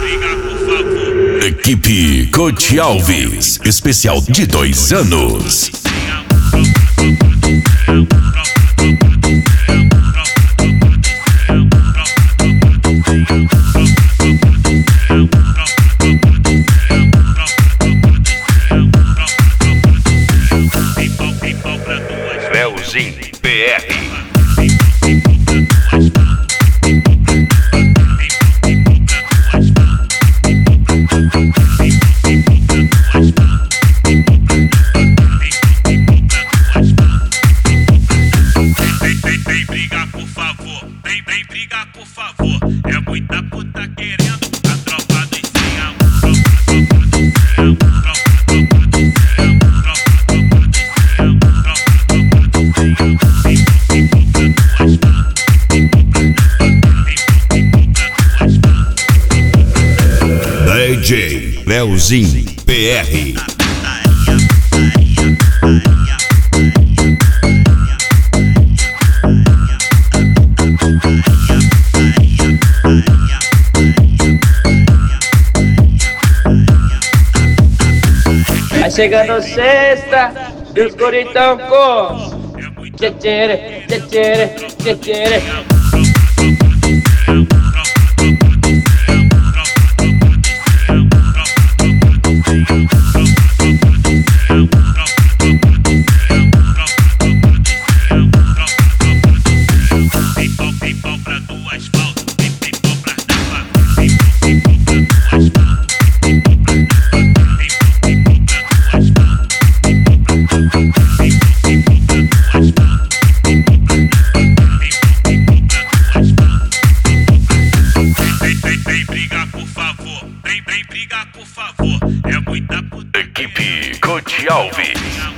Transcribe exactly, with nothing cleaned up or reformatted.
Equipe Coach Alves, especial de dois anos. Leozinho P R. Vem brigar, por favor, vem, vem brigar, por favor. É muita puta querendo a tropa dos sem D J Leozinho P R. Vai chegando sexta e os guritão com tchetchere, tchetchere, tchetchere. Vem brigar, por favor, vem, vem brigar, por favor. É muita puta. Equipe Coach Alves.